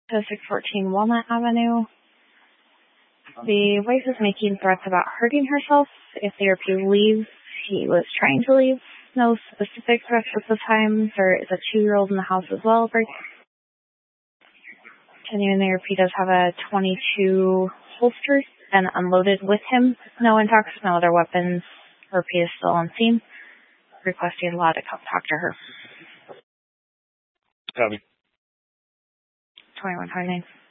to 614 Walnut Avenue. The wife is making threats about hurting herself if the RP leaves. He was trying to leave. No specific threats at the time. There is a 2-year-old in the house as well. Continuing, the RP does have a .22 holster and unloaded with him. No intox, no other weapons. RP is still on scene. Requesting allowed to come talk to her. Copy. 2129.